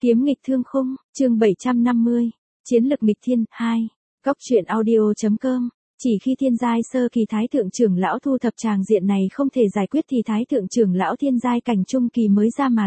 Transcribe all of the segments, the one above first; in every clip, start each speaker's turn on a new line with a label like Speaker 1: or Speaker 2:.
Speaker 1: Kiếm nghịch thương khung, chương 750, chiến lực nghịch thiên, 2. Góc truyện audio.com. Chỉ khi thiên giai sơ kỳ thái thượng trưởng lão thu thập tràng diện này không thể giải quyết thì thái thượng trưởng lão thiên giai cảnh trung kỳ mới ra mặt.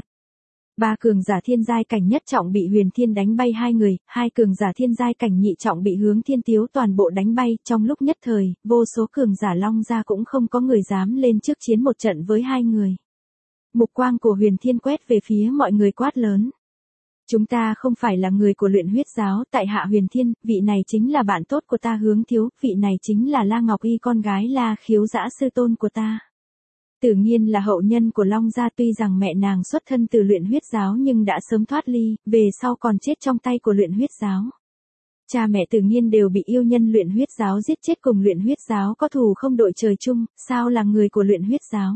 Speaker 1: Ba cường giả thiên giai cảnh nhất trọng bị Huyền Thiên đánh bay hai người, hai cường giả thiên giai cảnh nhị trọng bị Hướng Thiên Tiếu toàn bộ đánh bay, trong lúc nhất thời, vô số cường giả Long gia cũng không có người dám lên trước chiến một trận với hai người. Mục quang của Huyền Thiên quét về phía mọi người quát lớn. Chúng ta không phải là người của luyện huyết giáo, tại hạ Huyền Thiên, vị này chính là bạn tốt của ta Hướng Thiếu, vị này chính là La Ngọc Y con gái La Khiếu Dã sư tôn của ta. Tự nhiên là hậu nhân của Long gia, tuy rằng mẹ nàng xuất thân từ luyện huyết giáo nhưng đã sớm thoát ly, về sau còn chết trong tay của luyện huyết giáo. Cha mẹ tự nhiên đều bị yêu nhân luyện huyết giáo giết chết, cùng luyện huyết giáo có thù không đội trời chung, sao là người của luyện huyết giáo.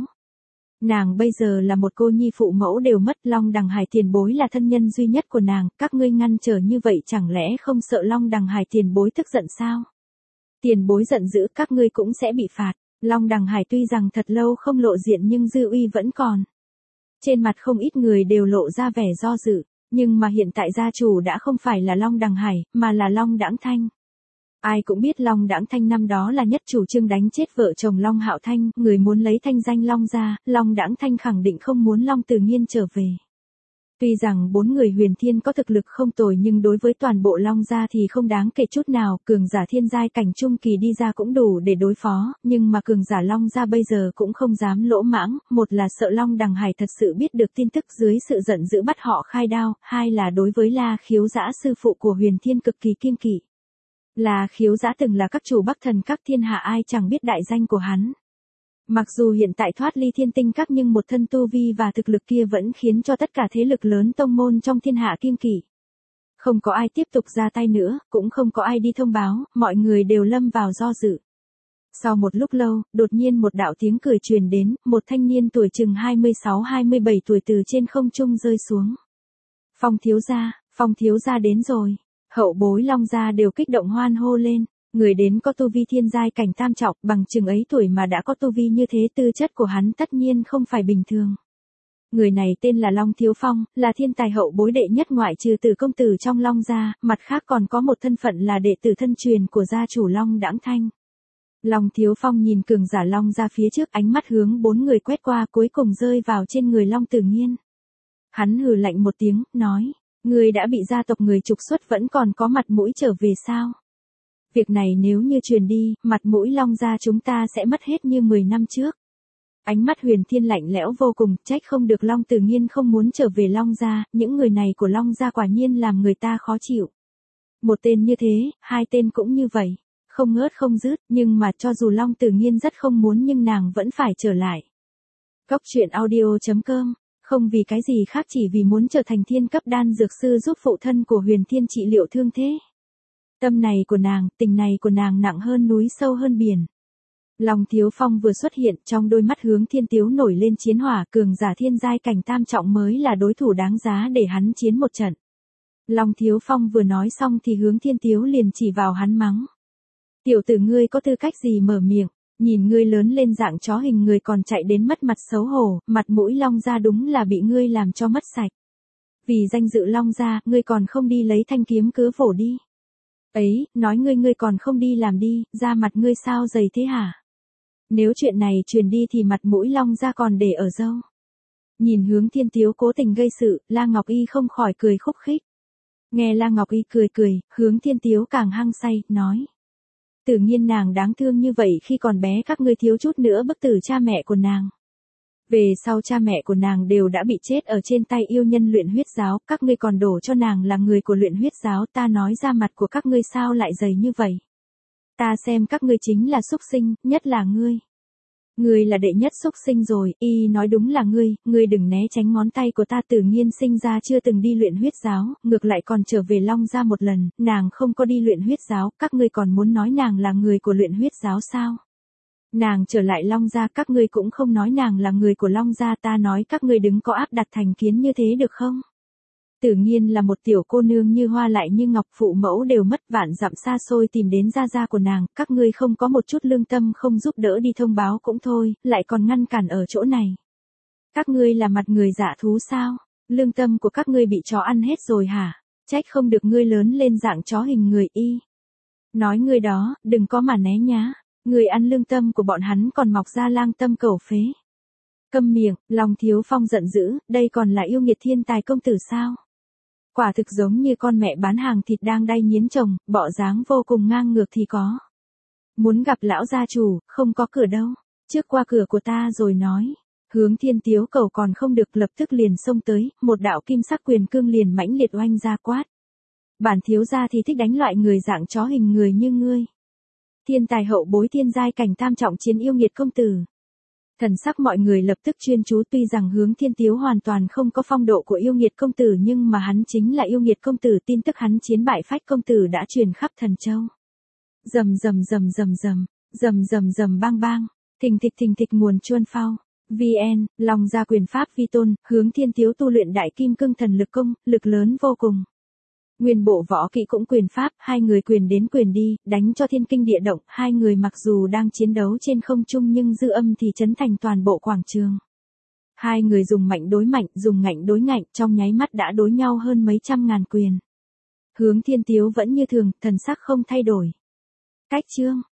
Speaker 1: Nàng bây giờ là một cô nhi phụ mẫu đều mất, Long Đằng Hải tiền bối là thân nhân duy nhất của nàng, các ngươi ngăn trở như vậy chẳng lẽ không sợ Long Đằng Hải tiền bối tức giận sao? Tiền bối giận dữ các ngươi cũng sẽ bị phạt. Long Đằng Hải tuy rằng thật lâu không lộ diện nhưng dư uy vẫn còn. Trên mặt không ít người đều lộ ra vẻ do dự, nhưng mà hiện tại gia chủ đã không phải là Long Đằng Hải, mà là Long Đãng Thanh. Ai cũng biết Long Đãng Thanh năm đó là nhất chủ trương đánh chết vợ chồng Long Hạo Thanh, người muốn lấy thanh danh Long gia, Long Đãng Thanh khẳng định không muốn Long Từ Nghiên trở về. Tuy rằng bốn người Huyền Thiên có thực lực không tồi nhưng đối với toàn bộ Long gia thì không đáng kể chút nào, cường giả thiên giai cảnh trung kỳ đi ra cũng đủ để đối phó, nhưng mà cường giả Long gia bây giờ cũng không dám lỗ mãng, một là sợ Long Đằng Hải thật sự biết được tin tức dưới sự giận dữ bắt họ khai đao, hai là đối với La Khiếu Dã sư phụ của Huyền Thiên cực kỳ kiêng kỵ. La Khiếu Dã từng là các chủ Bắc Thần các thiên hạ, ai chẳng biết đại danh của hắn. Mặc dù hiện tại thoát ly Thiên Tinh các nhưng một thân tu vi và thực lực kia vẫn khiến cho tất cả thế lực lớn tông môn trong thiên hạ kiêng kỵ. Không có ai tiếp tục ra tay nữa, cũng không có ai đi thông báo, mọi người đều lâm vào do dự. Sau một lúc lâu, đột nhiên một đạo tiếng cười truyền đến, một thanh niên tuổi chừng 26-27 tuổi từ trên không trung rơi xuống. Phong thiếu gia đến rồi. Hậu bối Long gia đều kích động hoan hô lên. Người đến có tu vi thiên giai cảnh tam trọng, bằng chừng ấy tuổi mà đã có tu vi như thế, tư chất của hắn tất nhiên không phải bình thường. Người này tên là Long Thiếu Phong, là thiên tài hậu bối đệ nhất ngoại trừ Tử công tử trong Long gia, mặt khác còn có một thân phận là đệ tử thân truyền của gia chủ Long Đãng Thanh. Long Thiếu Phong nhìn cường giả Long gia phía trước, ánh mắt hướng bốn người quét qua, cuối cùng rơi vào trên người Long Tử Nghiên. Hắn hừ lạnh một tiếng, nói, người đã bị gia tộc người trục xuất vẫn còn có mặt mũi trở về sao? Việc này nếu như truyền đi, mặt mũi Long gia chúng ta sẽ mất hết như 10 năm trước. Ánh mắt Huyền Thiên lạnh lẽo vô cùng, trách không được Long Tử Nghiên không muốn trở về Long gia, những người này của Long gia quả nhiên làm người ta khó chịu. Một tên như thế, hai tên cũng như vậy, không ngớt không dứt, nhưng mà cho dù Long Tử Nghiên rất không muốn nhưng nàng vẫn phải trở lại. Góc truyện audio.com, không vì cái gì khác chỉ vì muốn trở thành thiên cấp đan dược sư giúp phụ thân của Huyền Thiên trị liệu thương thế. Tâm này của nàng, tình này của nàng nặng hơn núi sâu hơn biển. Long Thiếu Phong vừa xuất hiện, trong đôi mắt Hướng Thiên Tiếu nổi lên chiến hỏa, cường giả thiên giai cảnh tam trọng mới là đối thủ đáng giá để hắn chiến một trận. Long Thiếu Phong vừa nói xong thì Hướng Thiên Tiếu liền chỉ vào hắn mắng. Tiểu tử ngươi có tư cách gì mở miệng, nhìn ngươi lớn lên dạng chó hình người còn chạy đến mất mặt xấu hổ, mặt mũi Long gia đúng là bị ngươi làm cho mất sạch. Vì danh dự Long gia, ngươi còn không đi lấy thanh kiếm cứa vỗ đi. Ấy, nói ngươi còn không đi làm đi, da mặt ngươi sao dày thế hả? Nếu chuyện này truyền đi thì mặt mũi Long gia còn để ở đâu? Nhìn Hướng Thiên Tiếu cố tình gây sự, La Ngọc Y không khỏi cười khúc khích. Nghe La Ngọc Y cười, Hướng Thiên Tiếu càng hăng say, nói. Tự nhiên nàng đáng thương như vậy, khi còn bé các ngươi thiếu chút nữa bức tử cha mẹ của nàng. Về sau cha mẹ của nàng đều đã bị chết ở trên tay yêu nhân luyện huyết giáo, các ngươi còn đổ cho nàng là người của luyện huyết giáo, ta nói ra mặt của các ngươi sao lại dày như vậy? Ta xem các ngươi chính là súc sinh, nhất là ngươi. Ngươi là đệ nhất súc sinh rồi, y nói đúng là ngươi đừng né tránh ngón tay của ta. Tử Nghiên sinh ra chưa từng đi luyện huyết giáo, ngược lại còn trở về Long gia một lần, nàng không có đi luyện huyết giáo, các ngươi còn muốn nói nàng là người của luyện huyết giáo sao? Nàng trở lại Long gia, các ngươi cũng không nói nàng là người của Long gia, ta nói các ngươi đừng có áp đặt thành kiến như thế được không? Tử Nghiên là một tiểu cô nương như hoa lại như ngọc, phụ mẫu đều mất, vạn dặm xa xôi tìm đến gia của nàng, các ngươi không có một chút lương tâm không giúp đỡ đi thông báo cũng thôi, lại còn ngăn cản ở chỗ này. Các ngươi là mặt người dạ thú sao? Lương tâm của các ngươi bị chó ăn hết rồi hả? Trách không được ngươi lớn lên dạng chó hình người y. Nói ngươi đó, đừng có mà né nhá. Ngươi ăn lương tâm của bọn hắn còn mọc ra lang tâm cẩu phế. Câm miệng, lòng Thiếu Phong giận dữ, đây còn là yêu nghiệt thiên tài công tử sao? Quả thực giống như con mẹ bán hàng thịt đang đay nghiến chồng, bọ dáng vô cùng ngang ngược thì có. Muốn gặp lão gia chủ, không có cửa đâu. Trước qua cửa của ta rồi nói. Hướng Thiên Tiếu cầu còn không được, lập tức liền xông tới, một đạo kim sắc quyền cương liền mãnh liệt oanh ra quát. Bản thiếu gia thì thích đánh loại người dạng chó hình người như ngươi. Thiên tài hậu bối thiên giai cảnh tam trọng chiến yêu nghiệt công tử. Thần sắc mọi người lập tức chuyên chú, tuy rằng Hướng Thiên Tiếu hoàn toàn không có phong độ của yêu nghiệt công tử nhưng mà hắn chính là yêu nghiệt công tử, tin tức hắn chiến bại Phách công tử đã truyền khắp Thần Châu. Rầm rầm rầm rầm rầm, rầm rầm rầm bang bang, thình thịch nguồn chuôn phao. VN, lòng ra quyền pháp vi tôn, Hướng Thiên Tiếu tu luyện đại kim cương thần lực công, lực lớn vô cùng. Nguyên bộ võ kỹ cũng quyền pháp, hai người quyền đến quyền đi, đánh cho thiên kinh địa động, hai người mặc dù đang chiến đấu trên không trung nhưng dư âm thì chấn thành toàn bộ quảng trường. Hai người dùng mạnh đối mạnh, dùng ngạnh đối ngạnh, trong nháy mắt đã đối nhau hơn mấy trăm ngàn quyền. Hướng Thiên Tiếu vẫn như thường, thần sắc không thay đổi. Cách chương